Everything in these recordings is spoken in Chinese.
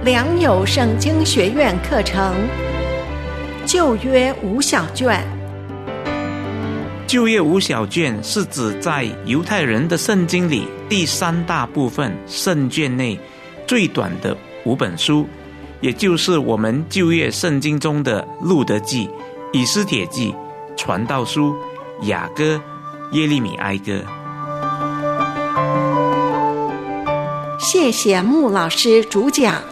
良友圣经学院课程旧约无小卷。 旧约无小卷是指在犹太人的圣经里第三大部分圣卷内最短的5本书，也就是我们旧约圣经中的路得记、以斯帖记、传道书、雅歌、耶利米哀歌。 谢谢穆老师主讲。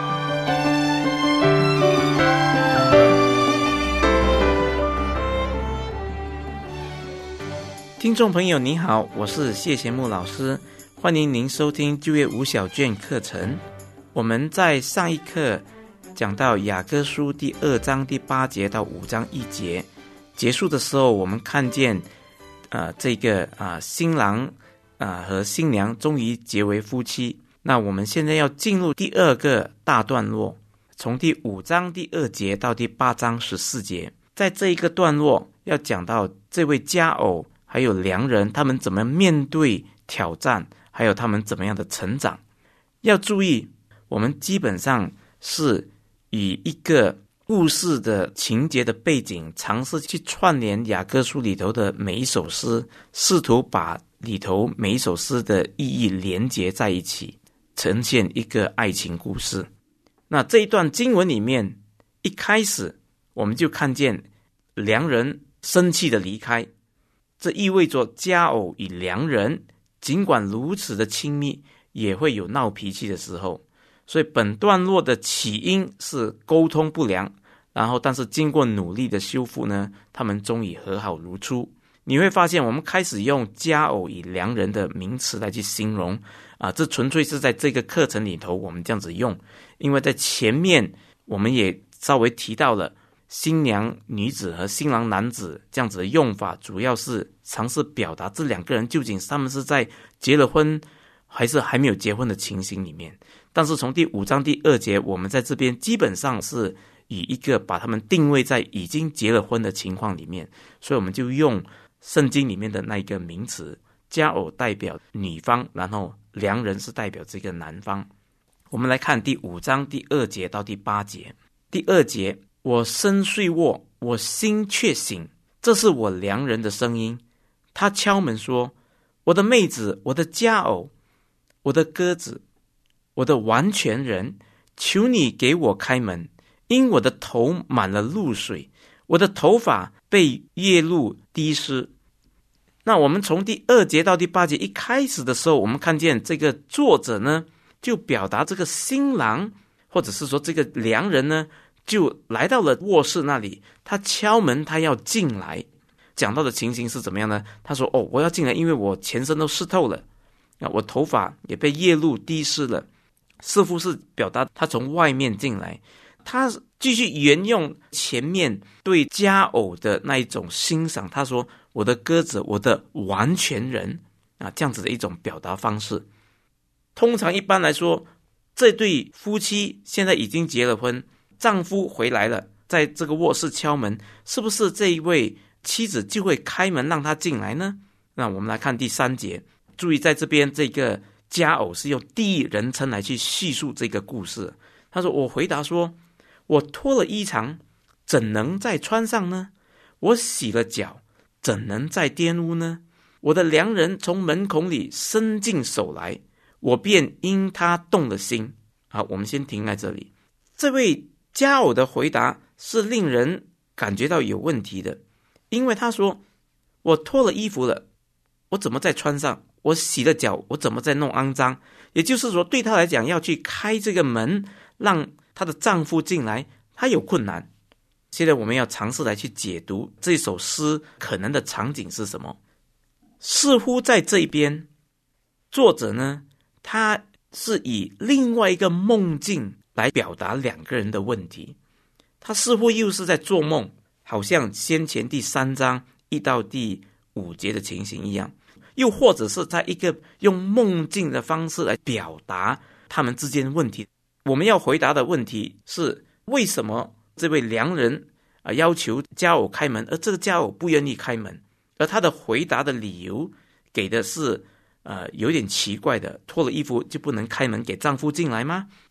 听众朋友你好，我是谢贤木老师，欢迎您收听旧约无小卷课程。我们在上一课讲到雅歌书第2章第8节到5章1节结束的时候，我们看见这个新郎和新娘终于结为夫妻。那我们现在要进入第2个大段落，从第5章第2节到第8章14节。在这一个段落要讲到这位佳偶还有良人他们怎么面对挑战，还有他们怎么样的成长。要注意，我们基本上是以一个故事的情节的背景，尝试去串联雅歌书里头的每一首诗，试图把里头每一首诗的意义连结在一起，呈现一个爱情故事。那这一段经文里面，一开始我们就看见良人生气的离开，这意味着佳偶与良人尽管如此的亲密，也会有闹脾气的时候。所以本段落的起因是沟通不良，然后但是经过努力的修复呢，他们终于和好如初。你会发现我们开始用佳偶与良人的名词来去形容这纯粹是在这个课程里头我们这样子用，因为在前面我们也稍微提到了新娘女子和新郎男子这样子的用法，主要是尝试表达这两个人究竟他们是在结了婚还是还没有结婚的情形里面。但是从第5章第2节，我们在这边基本上是以一个把他们定位在已经结了婚的情况里面，所以我们就用圣经里面的那一个名词，佳偶代表女方，然后良人是代表这个男方。我们来看第5章第2节到第8节。第2节，我身睡卧，我心却醒，这是我良人的声音。他敲门说，我的妹子，我的佳偶，我的鸽子，我的完全人，求你给我开门，因我的头满了露水，我的头发被夜露滴湿。那我们从第2节到第8节一开始的时候，我们看见这个作者呢，就表达这个新郎或者是说这个良人呢，就来到了卧室那里，他敲门，他要进来。讲到的情形是怎么样呢？他说我要进来，因为我全身都湿透了，我头发也被夜露滴湿了，似乎是表达他从外面进来。他继续沿用前面对佳偶的那一种欣赏，他说我的鸽子，我的完全人这样子的一种表达方式。通常一般来说，这对夫妻现在已经结了婚，丈夫回来了，在这个卧室敲门，是不是这一位妻子就会开门让他进来呢？那我们来看第3节，注意在这边这个佳偶是用第一人称来去叙述这个故事。他说，我回答说，我脱了衣裳，怎能再穿上呢？我洗了脚，怎能再玷污呢？我的良人从门孔里伸进手来，我便因他动了心。好，我们先停在这里。这位佳偶的回答是令人感觉到有问题的，因为他说，我脱了衣服了，我怎么再穿上？我洗了脚，我怎么再弄肮脏？也就是说，对他来讲，要去开这个门让她的丈夫进来，她有困难。现在我们要尝试来去解读这首诗可能的场景是什么。似乎在这一边，作者呢，他是以另外一个梦境来表达两个人的问题。他似乎又是在做梦，好像先前第3章1到第5节的情形一样，又或者是在一个用梦境的方式来表达他们之间的问题。我们要回答的问题是，为什么这位良人要求佳偶开门，而这个佳偶不愿意开门？而他的回答的理由给的是有点奇怪的，脱了衣服就不能开门给丈夫进来吗？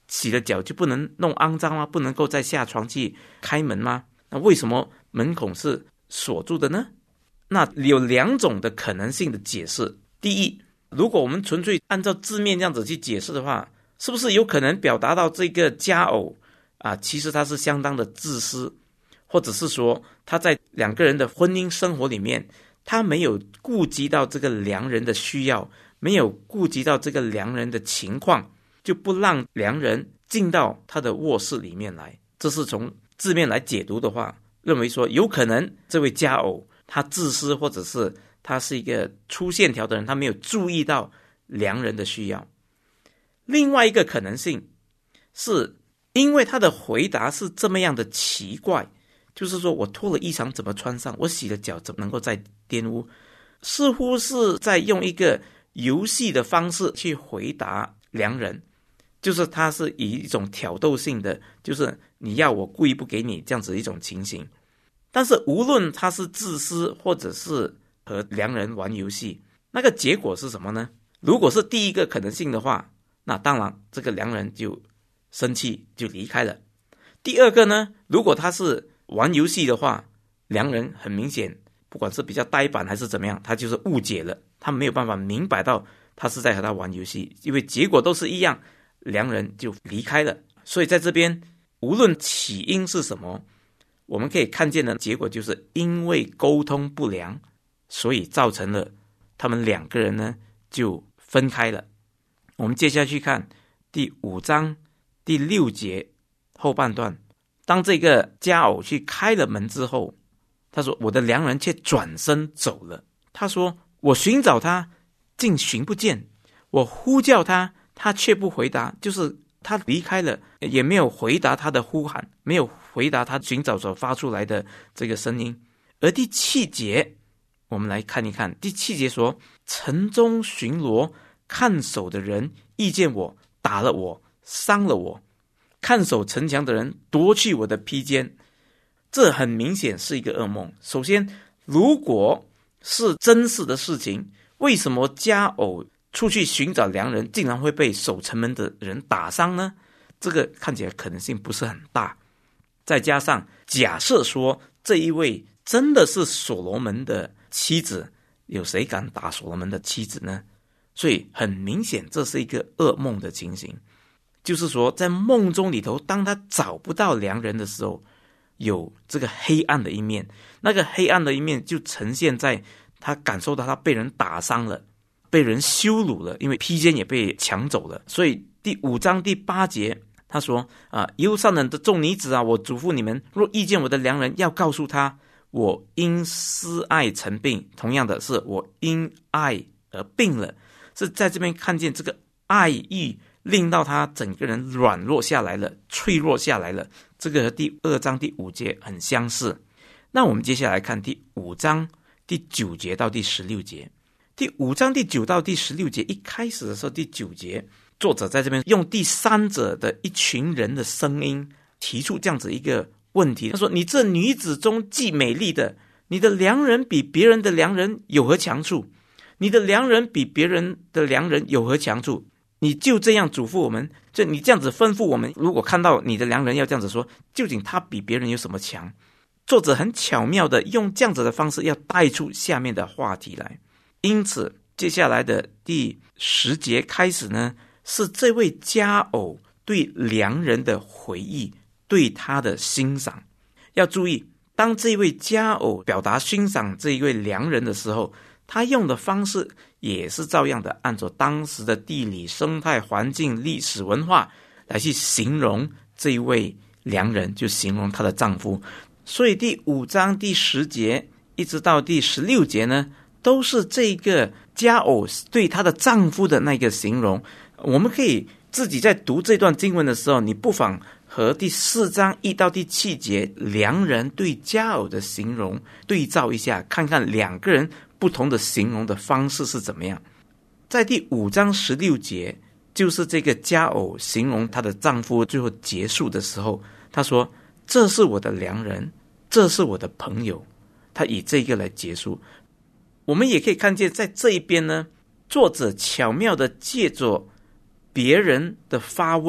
洗了脚就不能弄肮脏吗？不能够再下床去开门吗？那为什么门孔是锁住的呢？那有2种的可能性的解释。第一，如果我们纯粹按照字面这样子去解释的话，是不是有可能表达到这个佳偶其实他是相当的自私，或者是说他在2个人的婚姻生活里面，他没有顾及到这个良人的需要，没有顾及到这个良人的情况，就不让良人进到他的卧室里面来。这是从字面来解读的话，认为说有可能这位佳偶他自私，或者是他是一个粗线条的人，他没有注意到良人的需要。另外一个可能性是因为他的回答是这么样的奇怪，就是说我脱了衣裳怎么穿上，我洗了脚怎么能够再玷污，似乎是在用一个游戏的方式去回答良人，就是他是以一种挑逗性的，就是你要我故意不给你这样子一种情形。但是无论他是自私或者是和良人玩游戏，那个结果是什么呢？如果是第一个可能性的话，那当然这个良人就生气就离开了。第二个呢，如果他是玩游戏的话，良人很明显不管是比较呆板还是怎么样，他就是误解了，他没有办法明白到他是在和他玩游戏，因为结果都是一样，良人就离开了。所以在这边无论起因是什么，我们可以看见的结果就是因为沟通不良，所以造成了他们2个人呢就分开了。我们接下去看第5章第6节后半段，当这个佳偶去开了门之后，他说我的良人却转身走了。他说我寻找他竟寻不见，我呼叫他，他却不回答，就是他离开了，也没有回答他的呼喊，没有回答他寻找所发出来的这个声音。而第7节我们来看一看，第7节说城中巡逻看守的人遇见我，打了我，伤了我，看守城墙的人夺去我的披肩。这很明显是一个噩梦。首先，如果是真实的事情，为什么佳偶出去寻找良人竟然会被守城门的人打伤呢？这个看起来可能性不是很大。再加上假设说这一位真的是所罗门的妻子，有谁敢打所罗门的妻子呢？所以很明显这是一个噩梦的情形，就是说在梦中里头，当他找不到良人的时候，有这个黑暗的一面，那个黑暗的一面就呈现在他感受到他被人打伤了，被人羞辱了，因为披肩也被抢走了。所以第5章第8节他说耶路撒冷的众女子我嘱咐你们，若遇见我的良人，要告诉他，我因思爱成病，同样的是我因爱而病了。是在这边看见这个爱意令到他整个人软弱下来了，脆弱下来了，这个和第2章第5节很相似。那我们接下来看第5章第9节到第16节。第5章第9到第16节，一开始的时候第9节，作者在这边用第三者的一群人的声音提出这样子一个问题，他说你这女子中既美丽的，你的良人比别人的良人有何强处？你的良人比别人的良人有何强处？你就这样嘱咐我们，就你这样子吩咐我们，如果看到你的良人要这样子说，究竟他比别人有什么强？作者很巧妙的用这样子的方式要带出下面的话题来。因此接下来的第10节开始呢，是这位佳偶对良人的回忆，对他的欣赏。要注意，当这位佳偶表达欣赏这一位良人的时候，他用的方式也是照样的按照当时的地理生态环境历史文化来去形容这一位良人，就形容她的丈夫。所以第5章第10节一直到第16节呢，都是这个佳偶对她的丈夫的那个形容。我们可以自己在读这段经文的时候，你不妨和第4章1到第7节良人对佳偶的形容对照一下，看看2个人不同的形容的方式是怎么样。在第5章16节，就是这个佳偶形容她的丈夫最后结束的时候，她说这是我的良人，这是我的朋友，她以这个来结束。我们也可以看见在这一边呢，作者巧妙的借着别人的发问，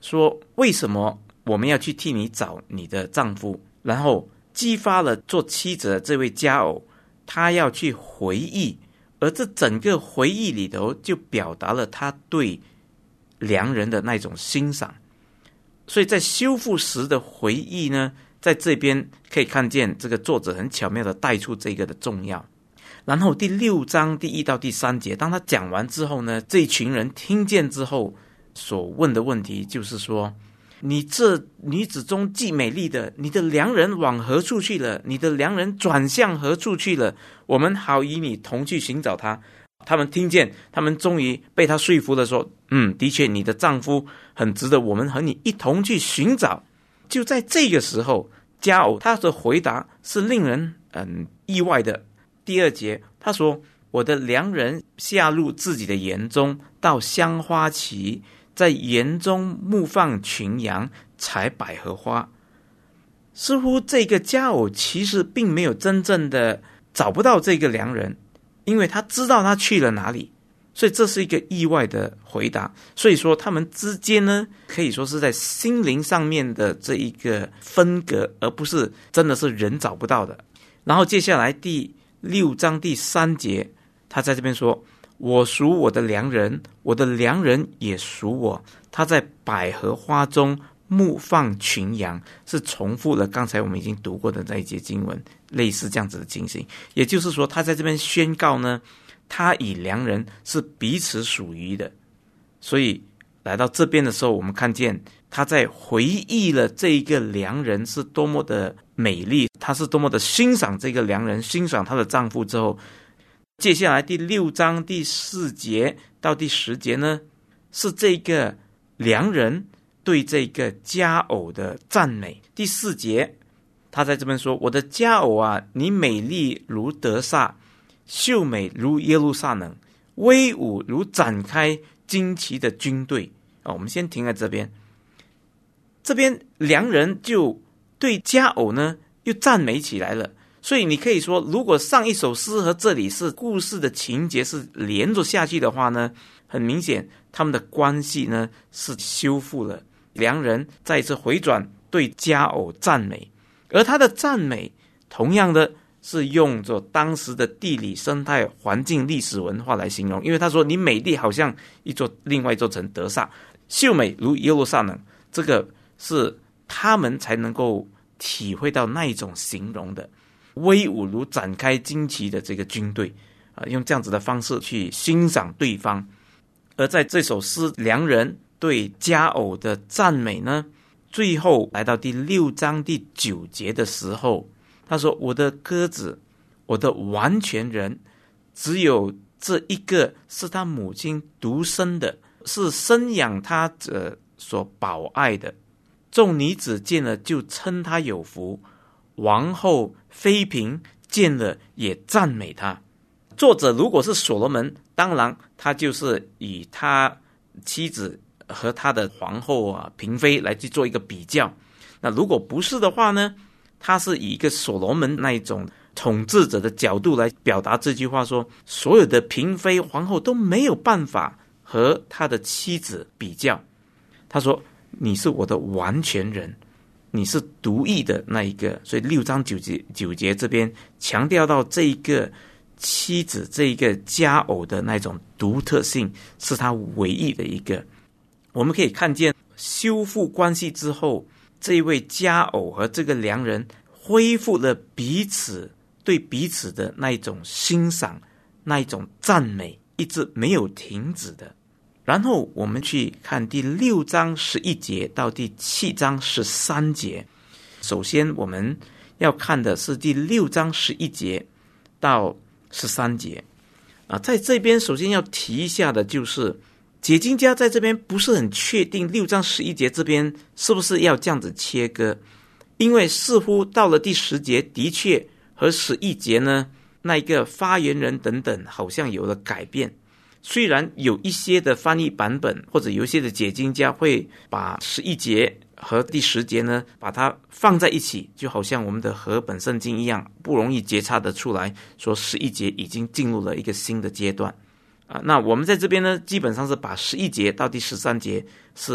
说为什么我们要去替你找你的丈夫，然后激发了做妻子的这位佳偶，他要去回忆，而这整个回忆里头就表达了他对良人的那种欣赏。所以在修复时的回忆呢，在这边可以看见这个作者很巧妙的带出这个的重要。然后第6章第1到第3节，当他讲完之后呢，这一群人听见之后所问的问题就是说，你这女子中既美丽的，你的良人往何处去了？你的良人转向何处去了？我们好与你同去寻找他。他们听见，他们终于被他说服了，说的确你的丈夫很值得我们和你一同去寻找。就在这个时候，佳偶他的回答是令人意外的。第2节他说，我的良人下入自己的园中，到香花期，在园中牧放群羊，采百合花。似乎这个佳偶其实并没有真正的找不到这个良人，因为他知道他去了哪里，所以这是一个意外的回答。所以说他们之间呢，可以说是在心灵上面的这一个分隔，而不是真的是人找不到的。然后接下来第6章第3节，他在这边说，我属我的良人，我的良人也属我，他在百合花中牧放群羊，是重复了刚才我们已经读过的那一节经文，类似这样子的情形。也就是说，他在这边宣告呢，他与良人是彼此属于的。所以来到这边的时候，我们看见他在回忆了这一个良人是多么的美丽，他是多么的欣赏这个良人，欣赏她的丈夫之后，接下来第6章第4节到第10节呢，是这个良人对这个佳偶的赞美。第4节他在这边说，我的佳偶啊，你美丽如得撒，秀美如耶路撒冷，威武如展开旌旗的军队。我们先停在这边。这边良人就对佳偶呢又赞美起来了。所以你可以说，如果上一首诗和这里是故事的情节是连着下去的话呢，很明显他们的关系呢是修复了。良人再一次回转对佳偶赞美，而他的赞美同样的是用着当时的地理生态环境历史文化来形容。因为他说你美丽好像另外一座城得撒，秀美如耶路撒冷，这个是他们才能够体会到那一种形容的。威武如展开旌旗的这个军队，用这样子的方式去欣赏对方。而在这首诗良人对佳偶的赞美呢，最后来到第6章第9节的时候，他说，我的鸽子，我的完全人，只有这一个是他母亲独生的，是生养他者所保爱的。众女子见了就称他有福，王后妃嫔见了也赞美他。作者如果是所罗门，当然他就是以他妻子和他的皇后嫔妃来去做一个比较。那如果不是的话呢，他是以一个所罗门那一种统治者的角度来表达这句话，说所有的嫔妃皇后都没有办法和他的妻子比较。他说，你是我的完全人，你是独一的那一个。所以6章9节这边强调到这一个妻子，这一个佳偶的那种独特性，是他唯一的一个。我们可以看见修复关系之后，这一位佳偶和这个良人恢复了彼此对彼此的那一种欣赏，那一种赞美，一直没有停止的。然后我们去看第6章11节到第7章13节。首先我们要看的是第6章11节到13节。在这边首先要提一下的就是解经家在这边不是很确定6章11节这边是不是要这样子切割，因为似乎到了第10节的确和11节呢那一个发言人等等好像有了改变。虽然有一些的翻译版本或者有一些的解经家会把11节和第10节呢把它放在一起，就好像我们的和本圣经一样，不容易觉察得出来说11节已经进入了一个新的阶段。那我们在这边呢基本上是把11节到第13节是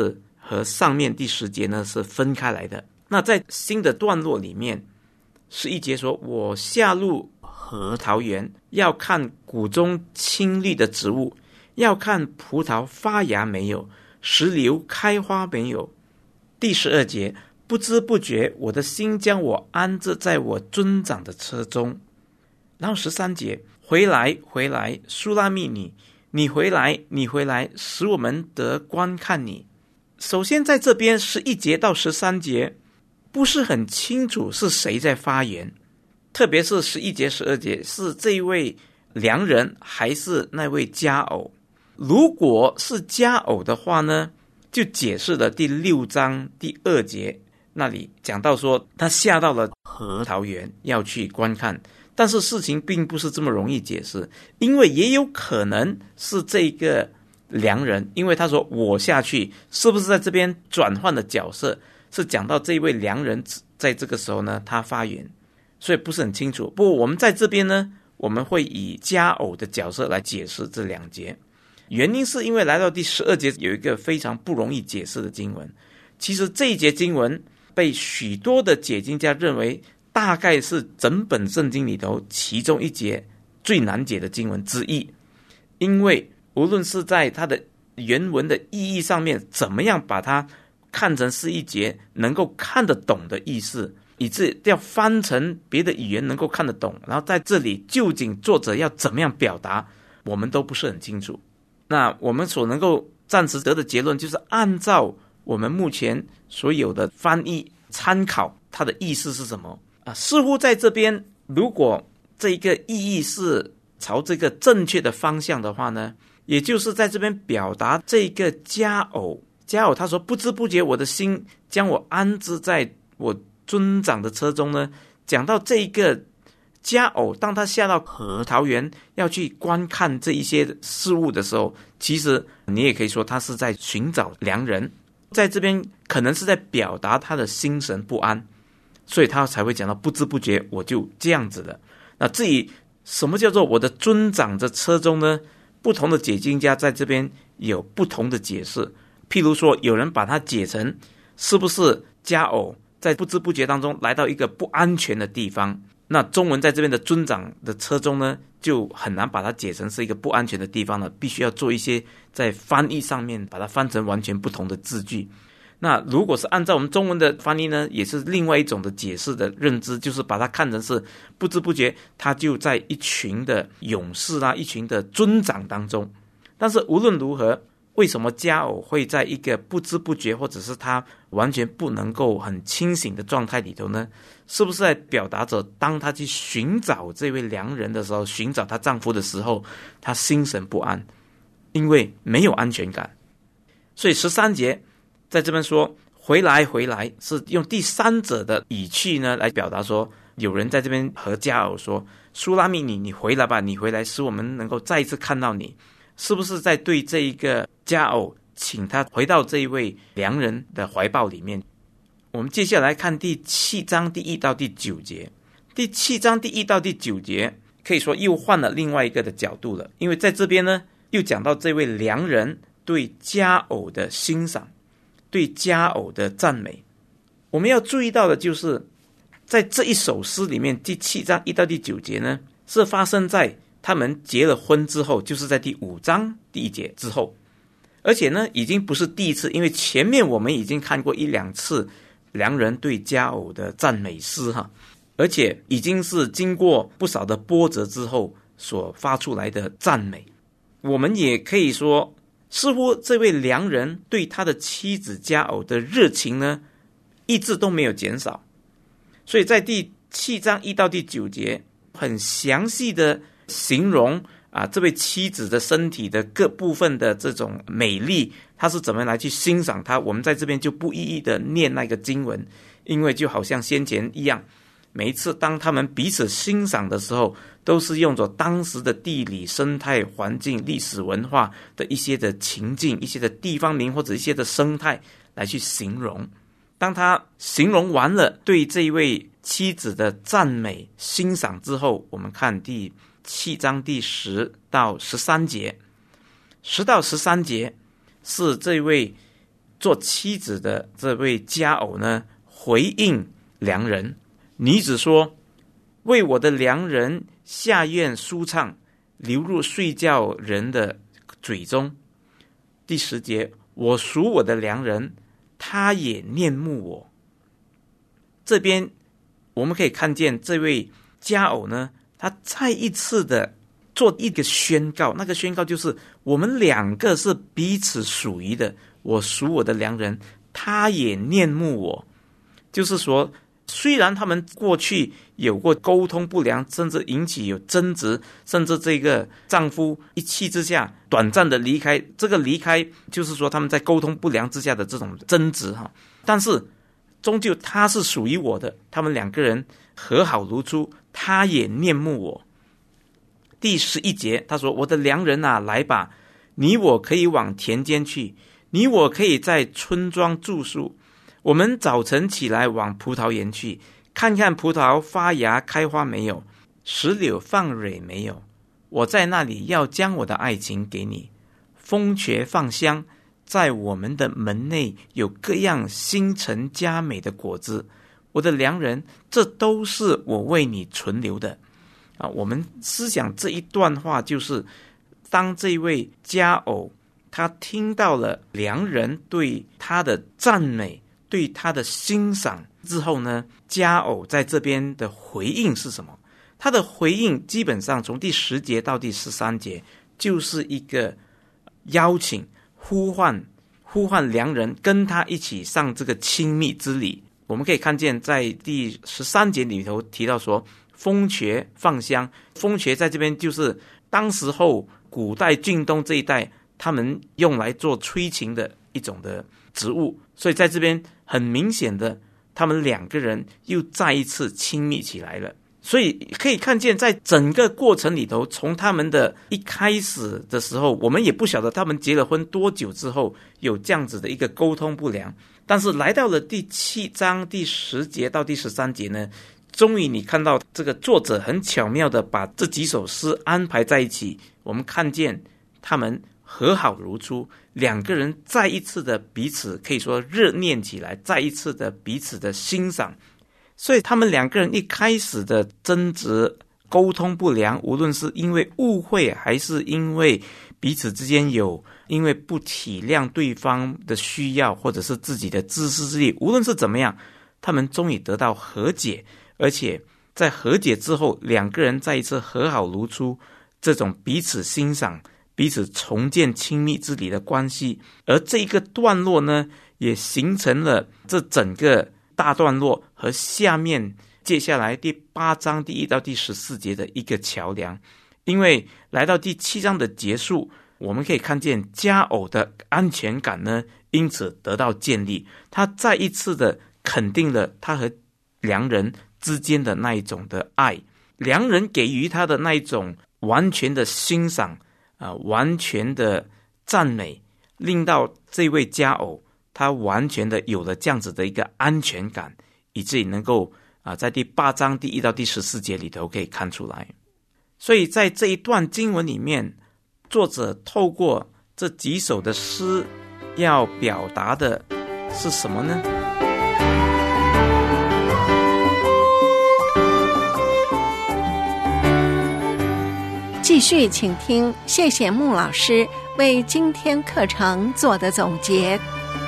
和上面第10节呢是分开来的。那在新的段落里面，11节说，我下入核桃园，要看谷中青绿的植物，要看葡萄发芽没有，石榴开花没有。第12节，不知不觉我的心将我安置在我尊长的车中。然后13节，回来回来，苏拉密女，你回来你回来，使我们得观看你。首先在这边11节到13节不是很清楚是谁在发言，特别是11节12节是这一位良人还是那位佳偶。如果是佳偶的话呢，就解释了第6章第2节那里讲到说，他下到了核桃园要去观看。但是事情并不是这么容易解释，因为也有可能是这个良人，因为他说我下去，是不是在这边转换的角色是讲到这位良人在这个时候呢他发言，所以不是很清楚。不过我们在这边呢，我们会以佳偶的角色来解释这2节。原因是因为来到第12节有一个非常不容易解释的经文。其实这一节经文被许多的解经家认为大概是整本圣经里头其中一节最难解的经文之一，因为无论是在它的原文的意义上面，怎么样把它看成是一节能够看得懂的意思，以致要翻成别的语言能够看得懂，然后在这里究竟作者要怎么样表达，我们都不是很清楚。那我们所能够暂时得的结论，就是按照我们目前所有的翻译参考它的意思是什么似乎在这边，如果这一个意义是朝这个正确的方向的话呢，也就是在这边表达这个佳偶他说，不知不觉我的心将我安置在我尊长的车中呢，讲到这一个佳偶当他下到核桃园要去观看这一些事物的时候，其实你也可以说他是在寻找良人，在这边可能是在表达他的心神不安，所以他才会讲到不知不觉我就这样子了。那至于什么叫做我的尊长的车中呢，不同的解经家在这边有不同的解释。譬如说有人把它解成是不是佳偶在不知不觉当中来到一个不安全的地方，那中文在这边的尊长的车中呢，就很难把它解成是一个不安全的地方了，必须要做一些在翻译上面把它翻成完全不同的字句。那如果是按照我们中文的翻译呢，也是另外一种的解释的认知，就是把它看成是不知不觉他就在一群的勇士一群的尊长当中。但是无论如何，为什么佳偶会在一个不知不觉或者是他完全不能够很清醒的状态里头呢？是不是在表达着当他去寻找这位良人的时候，寻找她丈夫的时候，她心神不安，因为没有安全感。所以13节在这边说回来回来，是用第三者的语气呢来表达说，有人在这边和佳偶说，苏拉密女，你回来吧，你回来使我们能够再一次看到你。是不是在对这一个佳偶请他回到这一位良人的怀抱里面？我们接下来看第7章第1到第9节。第7章第1到第9节可以说又换了另外一个的角度了，因为在这边呢又讲到这位良人对佳偶的欣赏，对佳偶的赞美。我们要注意到的就是在这一首诗里面，第7章1到第9节呢是发生在他们结了婚之后，就是在第5章第1节之后。而且呢已经不是第一次，因为前面我们已经看过1-2次良人对佳偶的赞美诗而且已经是经过不少的波折之后所发出来的赞美。我们也可以说，似乎这位良人对他的妻子佳偶的热情呢一直都没有减少。所以在第7章1到第9节很详细的形容这位妻子的身体的各部分的这种美丽，他是怎么来去欣赏她。我们在这边就不一一的念那个经文，因为就好像先前一样，每一次当他们彼此欣赏的时候，都是用着当时的地理生态环境历史文化的一些的情境，一些的地方名或者一些的生态来去形容。当他形容完了对这一位妻子的赞美欣赏之后，我们看第7章第10到13节。10到13节是这位做妻子的这位佳偶呢，回应良人。女子说：为我的良人下咽舒畅，流入睡觉人的嘴中。第10节，我属我的良人，他也念慕我。这边我们可以看见这位佳偶呢，他再一次的做一个宣告，那个宣告就是我们两个是彼此属于的，我属我的良人，他也念慕我。就是说，虽然他们过去有过沟通不良，甚至引起有争执，甚至这个丈夫一气之下短暂的离开，这个离开就是说他们在沟通不良之下的这种争执，但是终究他是属于我的，他们两个人和好如初，他也念慕我。第11节他说：我的良人啊，来吧，你我可以往田间去，你我可以在村庄住宿，我们早晨起来往葡萄园去，看看葡萄发芽开花没有，石榴放蕊没有，我在那里要将我的爱情给你。蜂雀放香，在我们的门内有各样新陈佳美的果子，我的良人，这都是我为你存留的。我们思想这一段话，就是当这位佳偶他听到了良人对他的赞美，对他的欣赏之后呢，佳偶在这边的回应是什么？他的回应基本上从第10节到第13节，就是一个邀请、呼唤良人跟他一起上这个亲密之旅。我们可以看见在第13节里头提到说，蜂雀放香。蜂雀在这边就是当时候古代晋东这一带他们用来做催情的一种的植物，所以在这边很明显的他们两个人又再一次亲密起来了。所以可以看见在整个过程里头，从他们的一开始的时候，我们也不晓得他们结了婚多久之后有这样子的一个沟通不良，但是来到了第7章第10节到第13节呢，终于你看到这个作者很巧妙的把这几首诗安排在一起，我们看见他们和好如初，两个人再一次的彼此可以说热恋起来，再一次的彼此的欣赏。所以他们两个人一开始的争执沟通不良，无论是因为误会还是因为彼此之间因为不体谅对方的需要，或者是自己的自私自利，无论是怎么样，他们终于得到和解，而且在和解之后，两个人再一次和好如初，这种彼此欣赏、彼此重建亲密之礼的关系。而这一个段落呢，也形成了这整个大段落和下面接下来第8章第1到第14节的一个桥梁。因为来到第7章的结束，我们可以看见佳偶的安全感呢，因此得到建立，他再一次的肯定了他和良人之间的那一种的爱，良人给予他的那一种完全的欣赏完全的赞美，令到这位佳偶他完全的有了这样子的一个安全感，以至于能够在第8章第1到第14节里头可以看出来。所以在这一段经文里面，作者透过这几首的诗要表达的是什么呢？ 继续请听谢谢穆老师为今天课程做的总结。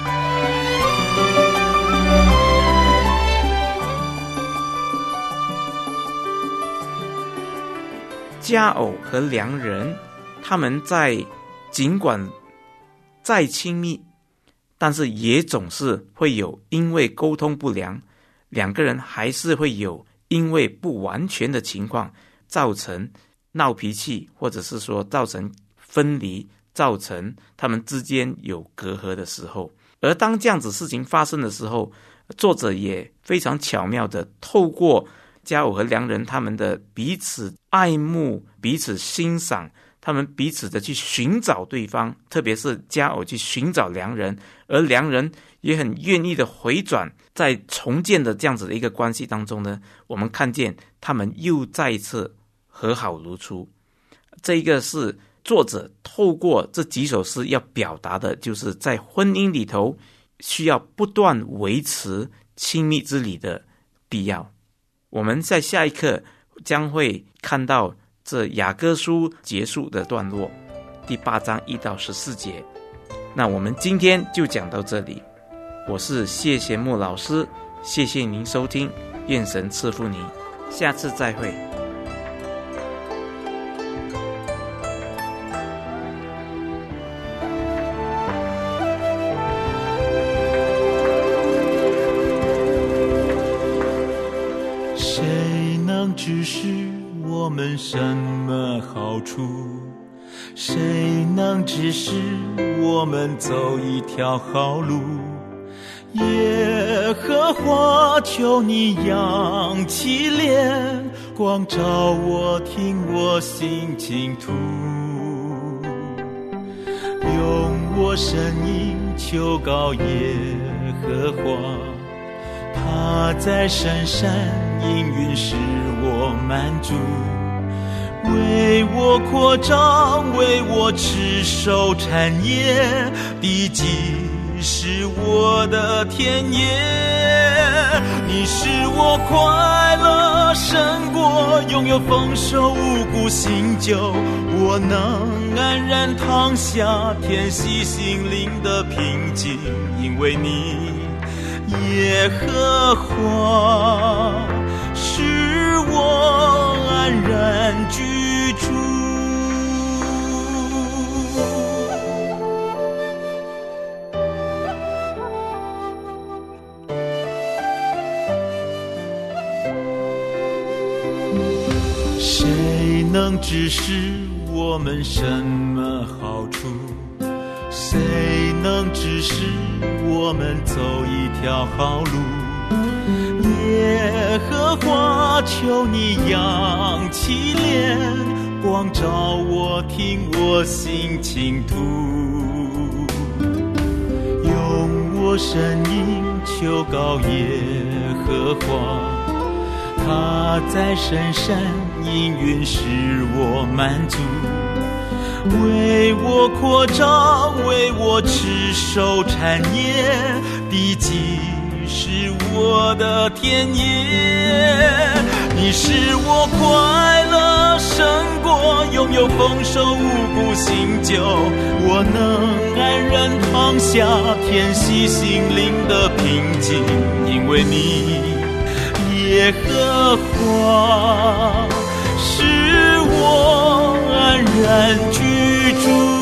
佳偶和良人，他们尽管再亲密，但是也总是会有因为沟通不良，两个人还是会有因为不完全的情况造成闹脾气，或者是说造成分离，造成他们之间有隔阂的时候。而当这样子事情发生的时候，作者也非常巧妙的透过佳偶和良人他们的彼此爱慕、彼此欣赏，他们彼此的去寻找对方，特别是佳偶去寻找良人，而良人也很愿意的回转，在重建的这样子的一个关系当中呢，我们看见他们又再一次和好如初。这一个是作者透过这几首诗要表达的，就是在婚姻里头需要不断维持亲密之礼的必要。我们在下一课将会看到这雅歌书结束的段落，第8章1到14节。那我们今天就讲到这里，我是谢贤木老师，谢谢您收听，愿神赐福您，下次再会。 谁能指示我们什么好处？谁能指示我们走一条好路？耶和华，求你扬起脸，光照我，听我心倾吐，用我声音求告耶和华。他在深山应允使我满足，为我扩张，为我持守产业，地基是我的田野。你使我快乐胜过拥有丰收五谷新酒，我能安然躺下，填息心灵的平静，因为你耶和华使我安然居住。谁能指示我们什么好处？谁能指示我们走一条好路？耶和华，求你扬起脸，光照我，听我心倾吐，用我声音求告耶和华。他在深山应允使我满足，为我扩张，为我持守产业，地基是我的田野。你使我快乐胜过拥有丰收五谷新酒，我能安然躺下，填息心灵的平静，因为你耶和华使我安然居住。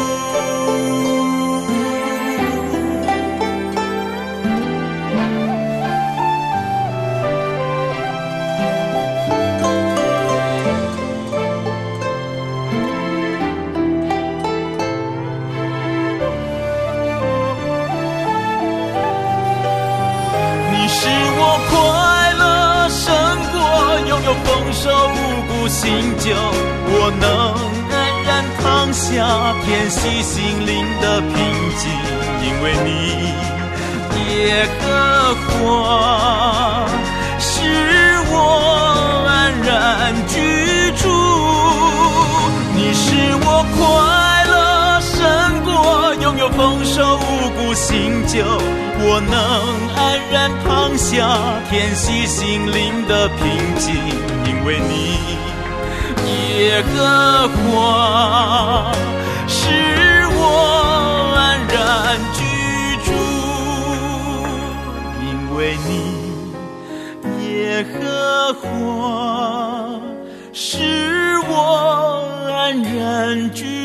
你使我快乐胜过拥有丰收五谷新酒，我能安然躺下，填息心灵的平静，因为你耶和华使我安然居住。你使我快乐胜过拥有丰收五谷新酒，我能安然躺下，填息心灵的平静，因为你耶和华使我安然居住，因为你耶和华使我安然居住。